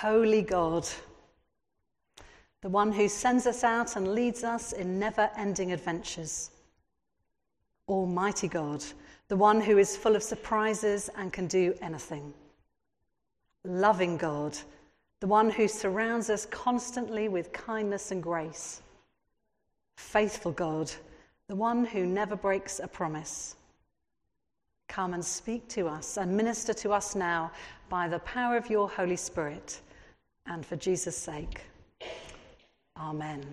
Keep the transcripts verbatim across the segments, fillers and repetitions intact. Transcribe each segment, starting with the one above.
Holy God, the one who sends us out and leads us in never-ending adventures. Almighty God, the one who is full of surprises and can do anything. Loving God, the one who surrounds us constantly with kindness and grace. Faithful God, the one who never breaks a promise. Come and speak to us and minister to us now by the power of your Holy Spirit, and for Jesus' sake. Amen.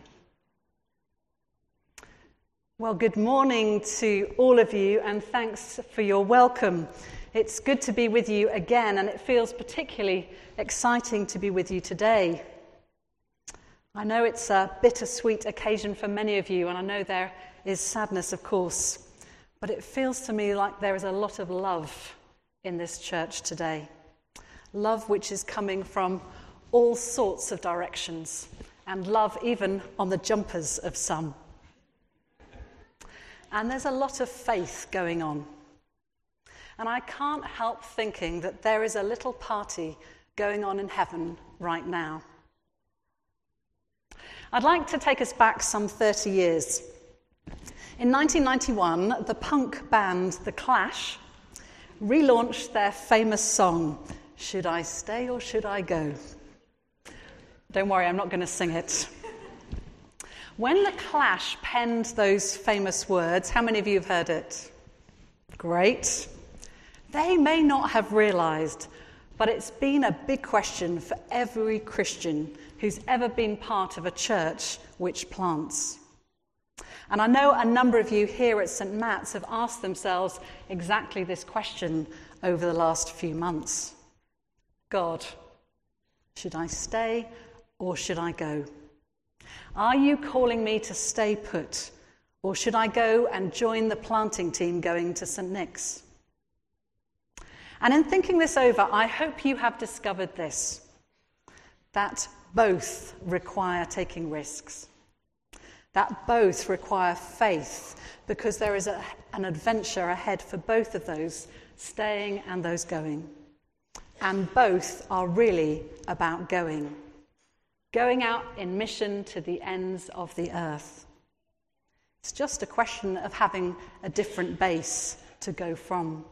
Well, good morning to all of you, and thanks for your welcome. It's good to be with you again, and it feels particularly exciting to be with you today. I know it's a bittersweet occasion for many of you, and I know there is sadness, of course, but it feels to me like there is a lot of love in this church today. Love which is coming from all sorts of directions, and love even on the jumpers of some. And there's a lot of faith going on. And I can't help thinking that there is a little party going on in heaven right now. I'd like to take us back some thirty years. In nineteen ninety-one, the punk band The Clash relaunched their famous song, Should I Stay or Should I Go? Don't worry, I'm not going to sing it. When The Clash penned those famous words, how many of you have heard it? Great. They may not have realised, but it's been a big question for every Christian who's ever been part of a church which plants. And I know a number of you here at Saint Matt's have asked themselves exactly this question over the last few months. God, should I stay or should I go? Are you calling me to stay put, or should I go and join the planting team going to Saint Nick's? And in thinking this over, I hope you have discovered this, that both require taking risks, that both require faith, because there is a, an adventure ahead for both of those, staying and those going. And both are really about going. Going out in mission to the ends of the earth. It's just a question of having a different base to go from.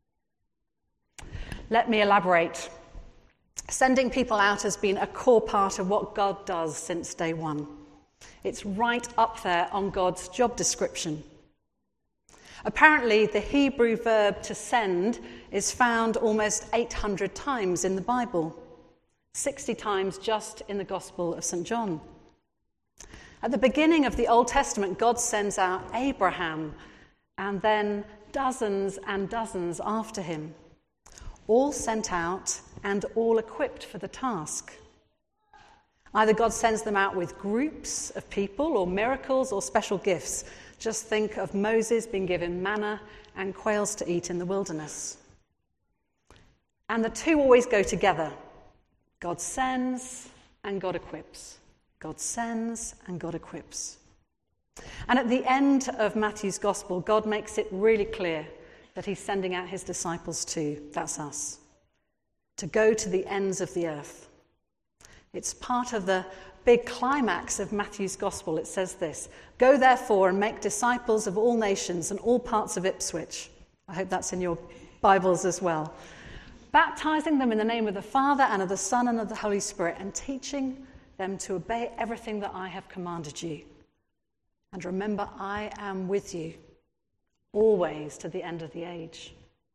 Let me elaborate. Sending people out has been a core part of what God does since day one. It's right up there on God's job description. Apparently, the Hebrew verb to send is found almost eight hundred times in the Bible, sixty times just in the Gospel of Saint John. At the beginning of the Old Testament, God sends out Abraham, and then dozens and dozens after him, all sent out and all equipped for the task. Either God sends them out with groups of people or miracles or special gifts. Just think of Moses being given manna and quails to eat in the wilderness. And the two always go together. God sends and God equips. God sends and God equips. And at the end of Matthew's Gospel, God makes it really clear that he's sending out his disciples too. That's us. To go to the ends of the earth. It's part of the big climax of Matthew's Gospel. It says this: Go therefore and make disciples of all nations and all parts of Ipswich. I hope that's in your Bibles as well. Baptizing them in the name of the Father and of the Son and of the Holy Spirit, and teaching them to obey everything that I have commanded you. And remember, I am with you always to the end of the age.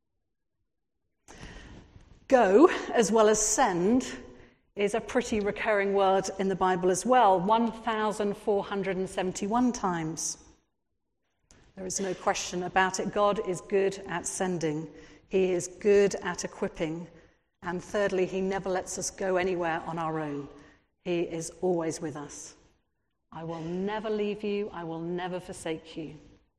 Go, as well as send, is a pretty recurring word in the Bible as well, one thousand four hundred seventy-one times. There is no question about it. God is good at sending. He is good at equipping. And thirdly, he never lets us go anywhere on our own. He is always with us. I will never leave you. I will never forsake you.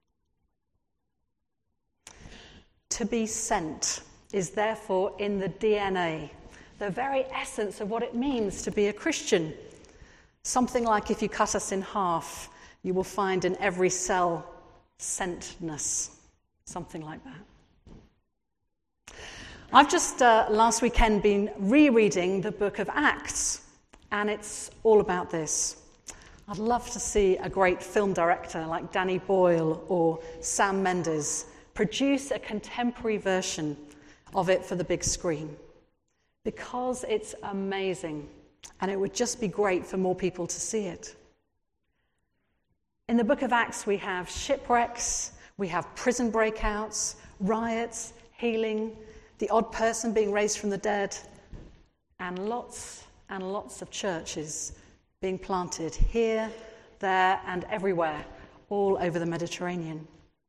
To be sent is therefore in the D N A, the very essence of what it means to be a Christian. Something like if you cut us in half, you will find in every cell sentness. Something like that. I've just uh, last weekend been rereading the book of Acts, and it's all about this. I'd love to see a great film director like Danny Boyle or Sam Mendes produce a contemporary version of it for the big screen, because it's amazing, and it would just be great for more people to see it. In the book of Acts, we have shipwrecks, we have prison breakouts, riots, healing, the odd person being raised from the dead, and lots and lots of churches being planted here, there, and everywhere, all over the Mediterranean.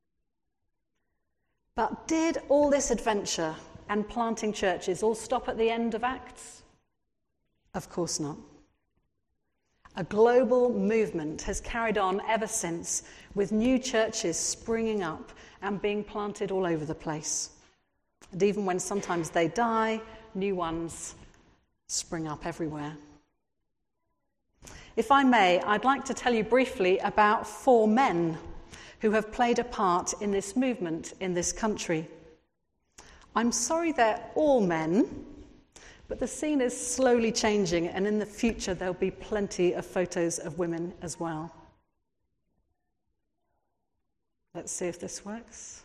But did all this adventure and planting churches all stop at the end of Acts? Of course not. A global movement has carried on ever since, with new churches springing up and being planted all over the place. And even when sometimes they die, new ones spring up everywhere. If I may, I'd like to tell you briefly about four men who have played a part in this movement in this country. I'm sorry they're all men, but the scene is slowly changing, and in the future there'll be plenty of photos of women as well. Let's see if this works.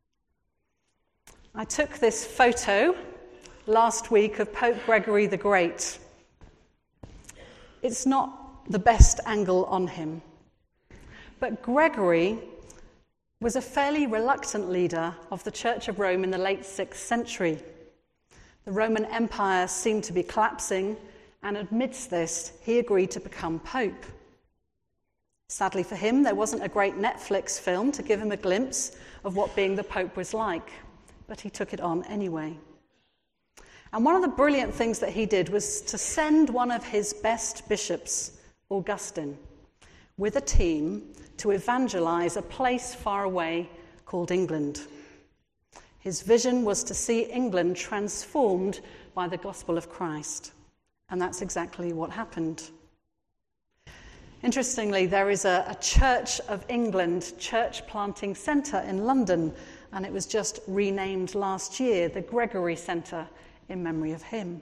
I took this photo last week of Pope Gregory the Great. It's not the best angle on him, but Gregory was a fairly reluctant leader of the Church of Rome in the late sixth century. The Roman Empire seemed to be collapsing, and amidst this, he agreed to become Pope. Sadly for him, there wasn't a great Netflix film to give him a glimpse of what being the Pope was like, but he took it on anyway. And one of the brilliant things that he did was to send one of his best bishops, Augustine, with a team to evangelize a place far away called England. His vision was to see England transformed by the gospel of Christ, and that's exactly what happened. Interestingly, there is a, a Church of England church planting centre in London, and it was just renamed last year the Gregory Centre in memory of him.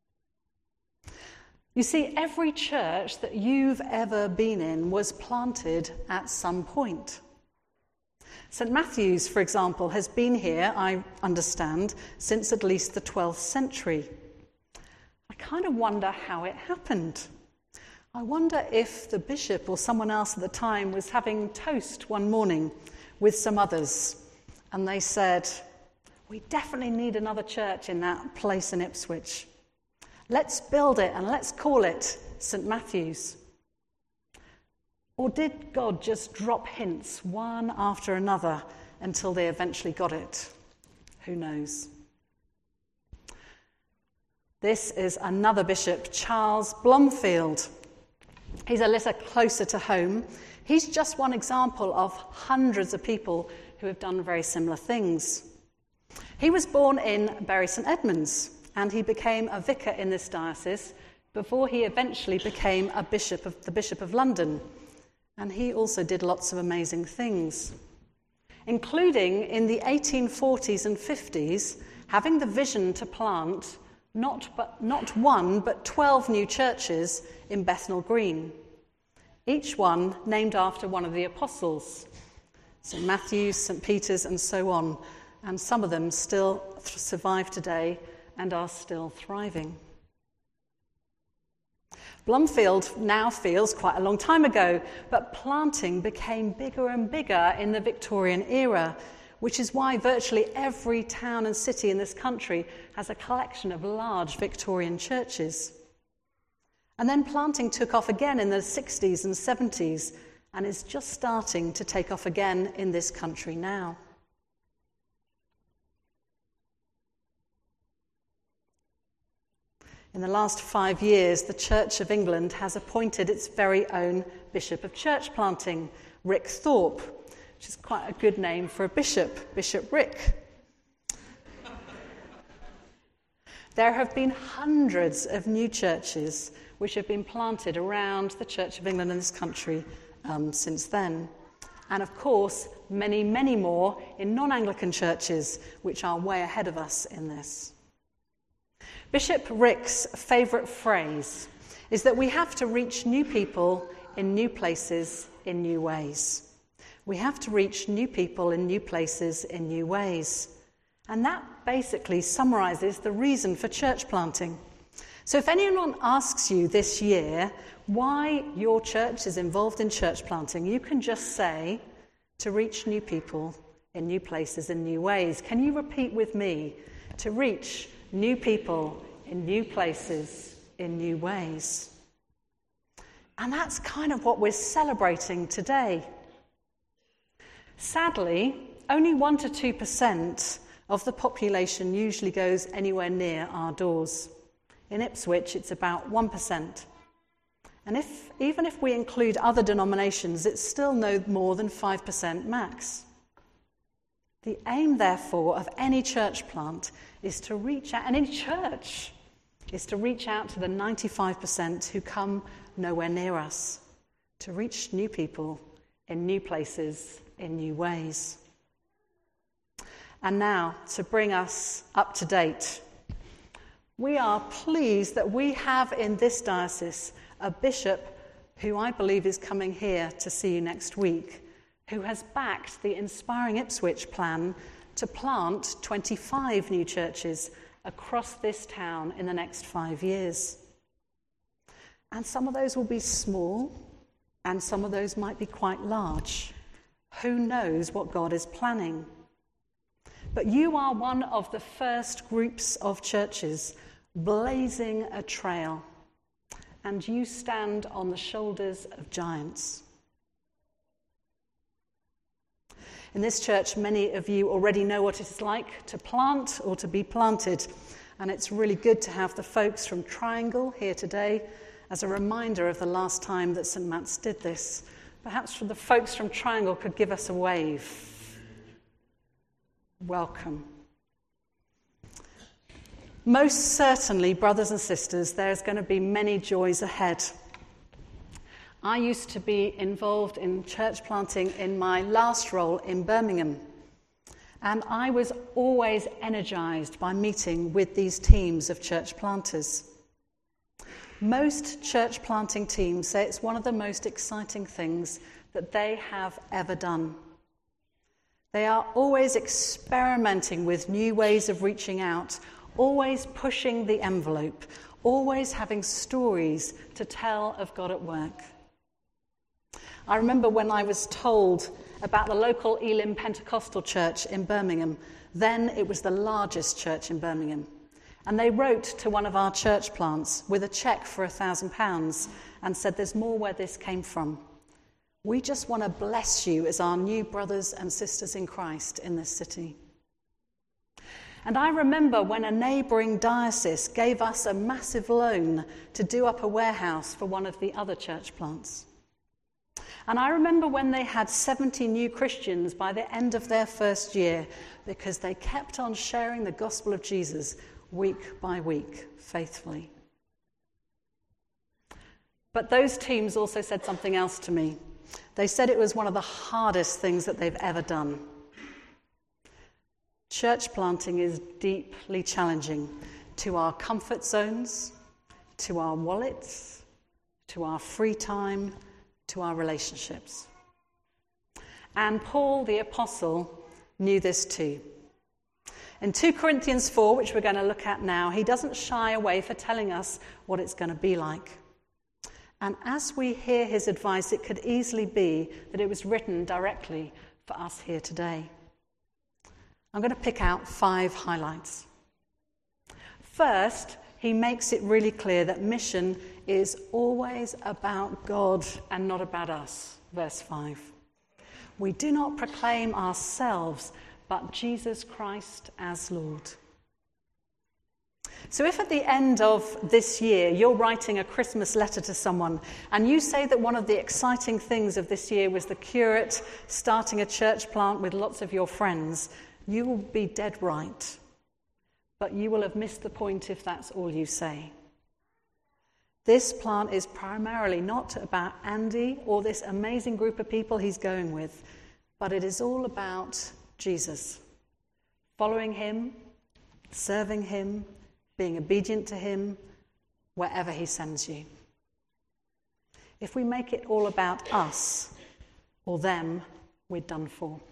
You see, every church that you've ever been in was planted at some point. Saint Matthew's, for example, has been here, I understand, since at least the twelfth century. I kind of wonder how it happened. I wonder if the bishop or someone else at the time was having toast one morning with some others, and they said, "We definitely need another church in that place in Ipswich. Let's build it and let's call it Saint Matthew's." Or did God just drop hints one after another until they eventually got it? Who knows? This is another bishop, Charles Blomfield. He's a little closer to home. He's just one example of hundreds of people who have done very similar things. He was born in Bury St Edmunds, and he became a vicar in this diocese before he eventually became a bishop of the Bishop of London. And he also did lots of amazing things, including in the eighteen forties and fifties, having the vision to plant not, but, not one, but twelve new churches in Bethnal Green, each one named after one of the apostles, Saint Matthew's, Saint Peter's, and so on. And some of them still th- survive today and are still thriving. Blomfield now feels quite a long time ago, but planting became bigger and bigger in the Victorian era, which is why virtually every town and city in this country has a collection of large Victorian churches. And then planting took off again in the sixties and seventies, and is just starting to take off again in this country now. In the last five years, the Church of England has appointed its very own Bishop of Church Planting, Rick Thorpe, which is quite a good name for a bishop, Bishop Rick. There have been hundreds of new churches which have been planted around the Church of England in this country um, since then. And of course, many, many more in non-Anglican churches, which are way ahead of us in this. Bishop Rick's favourite phrase is that we have to reach new people in new places in new ways. We have to reach new people in new places in new ways. And that basically summarises the reason for church planting. So if anyone asks you this year why your church is involved in church planting, you can just say, to reach new people in new places in new ways. Can you repeat with me? To reach new people in new places in new ways. And that's kind of what we're celebrating today. Sadly, only one to two percent of the population usually goes anywhere near our doors. In Ipswich, it's about one percent. And if, even if we include other denominations, it's still no more than five percent max. The aim, therefore, of any church plant is to reach out, and any church is to reach out to the ninety-five percent who come nowhere near us, to reach new people in new places, in new ways. And now, to bring us up to date, we are pleased that we have in this diocese a bishop who I believe is coming here to see you next week, who has backed the Inspiring Ipswich plan to plant twenty-five new churches across this town in the next five years. And some of those will be small, and some of those might be quite large. Who knows what God is planning? But you are one of the first groups of churches blazing a trail, and you stand on the shoulders of giants. In this church, many of you already know what it is like to plant or to be planted, and it's really good to have the folks from Triangle here today as a reminder of the last time that St Matt's did this. Perhaps the folks from Triangle could give us a wave. Welcome. Most certainly, brothers and sisters, there's going to be many joys ahead. I used to be involved in church planting in my last role in Birmingham, and I was always energized by meeting with these teams of church planters. Most church planting teams say it's one of the most exciting things that they have ever done. They are always experimenting with new ways of reaching out, always pushing the envelope, always having stories to tell of God at work. I remember when I was told about the local Elim Pentecostal church in Birmingham. Then it was the largest church in Birmingham. And they wrote to one of our church plants with a cheque for a thousand pounds and said, "There's more where this came from. We just want to bless you as our new brothers and sisters in Christ in this city." And I remember when a neighbouring diocese gave us a massive loan to do up a warehouse for one of the other church plants. And I remember when they had seventy new Christians by the end of their first year because they kept on sharing the gospel of Jesus week by week, faithfully. But those teams also said something else to me. They said it was one of the hardest things that they've ever done. Church planting is deeply challenging to our comfort zones, to our wallets, to our free time, to our relationships. And Paul the Apostle knew this too. In two Corinthians four, which we're going to look at now, he doesn't shy away for telling us what it's going to be like. And as we hear his advice, it could easily be that it was written directly for us here today. I'm going to pick out five highlights. First, he makes it really clear that mission is always about God and not about us. Verse five. We do not proclaim ourselves, but Jesus Christ as Lord. So if at the end of this year you're writing a Christmas letter to someone and you say that one of the exciting things of this year was the curate starting a church plant with lots of your friends, you will be dead right. But you will have missed the point if that's all you say. This plant is primarily not about Andy or this amazing group of people he's going with, but it is all about Jesus. Following him, serving him, being obedient to him wherever he sends you. If we make it all about us or them, we're done for.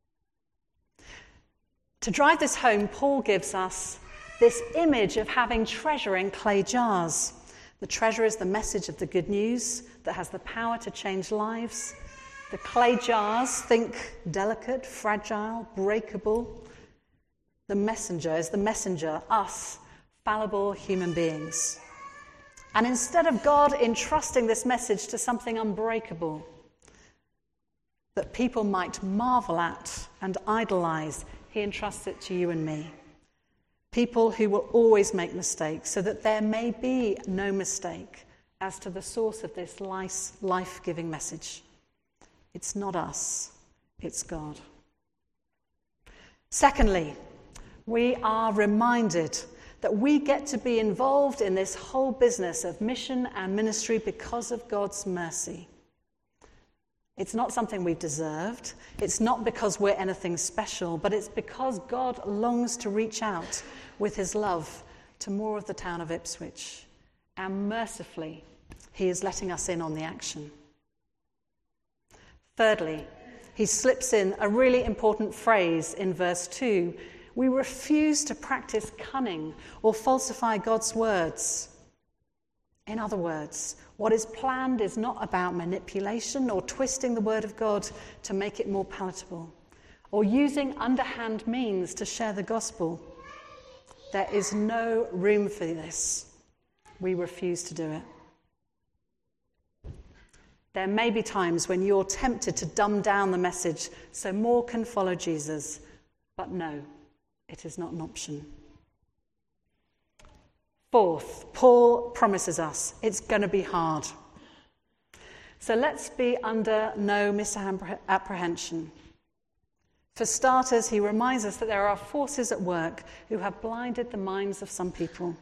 To drive this home, Paul gives us this image of having treasure in clay jars. The treasure is the message of the good news that has the power to change lives. The clay jars, think delicate, fragile, breakable. The messenger is the messenger, us, fallible human beings. And instead of God entrusting this message to something unbreakable that people might marvel at and idolize, he entrusts it to you and me. People who will always make mistakes, so that there may be no mistake as to the source of this life-giving message. It's not us, it's God. Secondly, we are reminded that we get to be involved in this whole business of mission and ministry because of God's mercy. It's not something we've deserved. It's not because we're anything special, but it's because God longs to reach out with his love to more of the town of Ipswich. And mercifully, he is letting us in on the action. Thirdly, he slips in a really important phrase in verse two. We refuse to practice cunning or falsify God's words. In other words, what is planned is not about manipulation or twisting the word of God to make it more palatable, or using underhand means to share the gospel. There is no room for this. We refuse to do it. There may be times when you're tempted to dumb down the message so more can follow Jesus, but no, it is not an option. Fourth, Paul promises us it's going to be hard. So let's be under no misapprehension. For starters, he reminds us that there are forces at work who have blinded the minds of some people.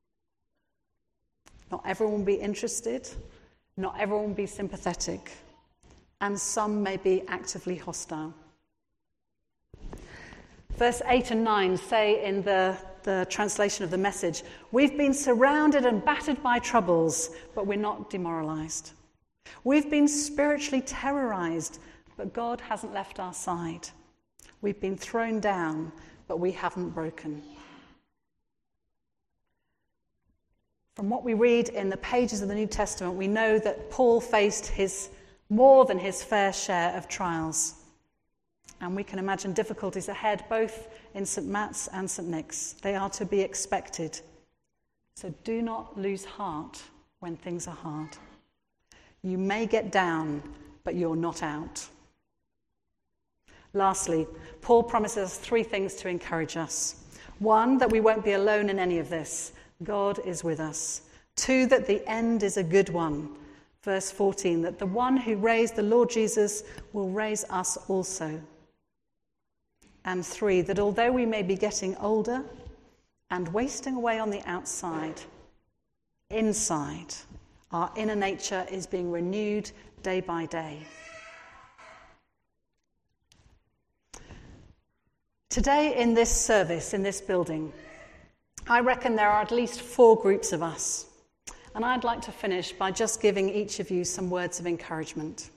Not everyone will be interested, not everyone will be sympathetic, and some may be actively hostile. Verse eight and nine say in the, the translation of the Message, we've been surrounded and battered by troubles, but we're not demoralized. We've been spiritually terrorized, but God hasn't left our side. We've been thrown down, but we haven't broken. From what we read in the pages of the New Testament, we know that Paul faced his more than his fair share of trials. And we can imagine difficulties ahead, both in St Matt's and St Nick's. They are to be expected. So do not lose heart when things are hard. You may get down, but you're not out. Lastly, Paul promises us three things to encourage us. One, that we won't be alone in any of this. God is with us. Two, that the end is a good one. Verse fourteen, that the one who raised the Lord Jesus will raise us also. And three, that although we may be getting older and wasting away on the outside, inside, our inner nature is being renewed day by day. Today in this service, in this building, I reckon there are at least four groups of us. And I'd like to finish by just giving each of you some words of encouragement.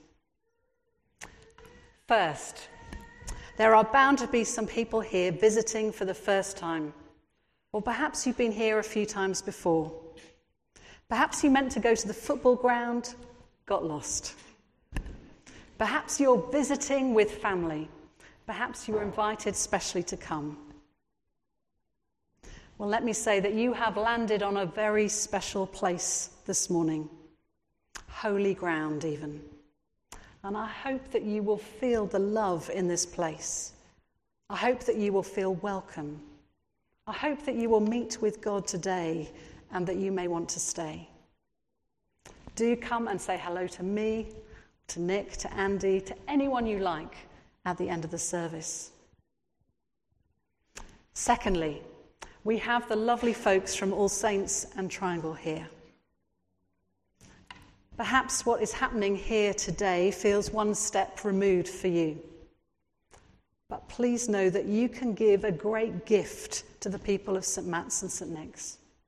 First, there are bound to be some people here visiting for the first time. Or perhaps you've been here a few times before. Perhaps you meant to go to the football ground, got lost. Perhaps you're visiting with family. Perhaps you were invited specially to come. Well, let me say that you have landed on a very special place this morning. Holy ground, even. And I hope that you will feel the love in this place. I hope that you will feel welcome. I hope that you will meet with God today and that you may want to stay. Do come and say hello to me, to Nick, to Andy, to anyone you like at the end of the service. Secondly, we have the lovely folks from All Saints and Triangle here. Perhaps what is happening here today feels one step removed for you. But please know that you can give a great gift to the people of St Matt's and St Nick's.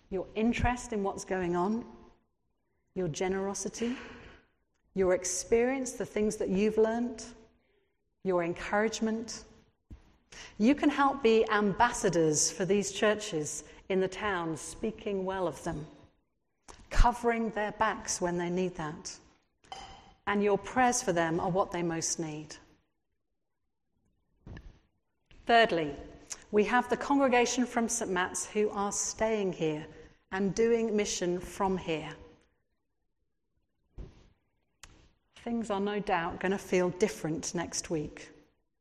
your interest in what's going on, your generosity, your experience, the things that you've learned, your encouragement. You can help be ambassadors for these churches in the town, speaking well of them, covering their backs when they need that. And your prayers for them are what they most need. Thirdly, we have the congregation from St Matt's who are staying here and doing mission from here. Things are no doubt going to feel different next week.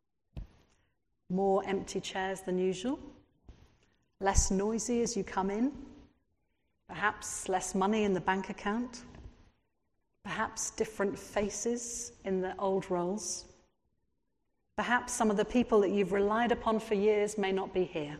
More empty chairs than usual, less noisy as you come in, perhaps less money in the bank account, perhaps different faces in the old roles. Perhaps some of the people that you've relied upon for years may not be here.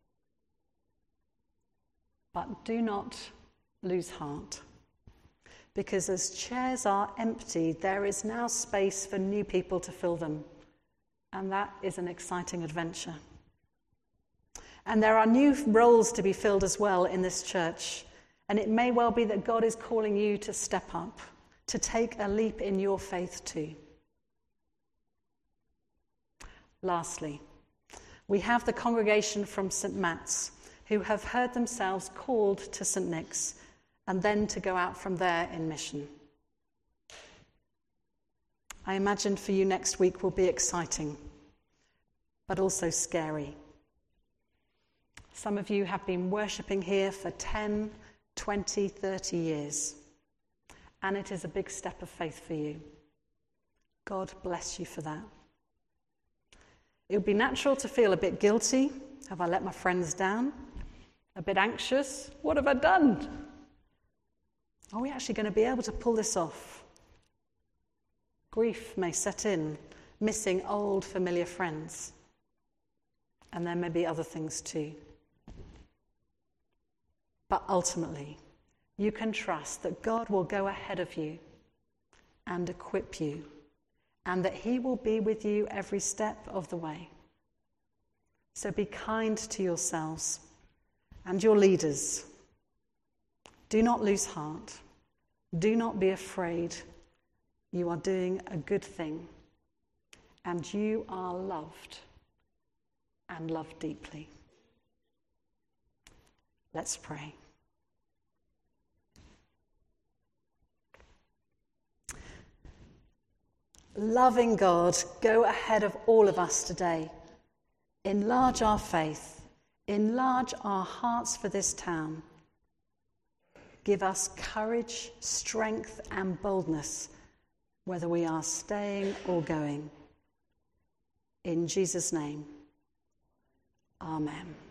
But do not lose heart, because as chairs are empty, there is now space for new people to fill them, and that is an exciting adventure. And there are new roles to be filled as well in this church, and it may well be that God is calling you to step up, to take a leap in your faith too. Lastly, we have the congregation from St Matt's who have heard themselves called to St Nick's and then to go out from there in mission. I imagine for you next week will be exciting, but also scary. Some of you have been worshipping here for ten, twenty, thirty years, and it is a big step of faith for you. God bless you for that. It would be natural to feel a bit guilty. Have I let my friends down? A bit anxious. What have I done? Are we actually going to be able to pull this off? Grief may set in, missing old familiar friends. And there may be other things too. But ultimately, you can trust that God will go ahead of you and equip you, and that he will be with you every step of the way. So be kind to yourselves and your leaders. Do not lose heart. Do not be afraid. You are doing a good thing, and you are loved and loved deeply. Let's pray. Loving God, go ahead of all of us today. Enlarge our faith. Enlarge our hearts for this town. Give us courage, strength, and boldness, whether we are staying or going. In Jesus' name, amen.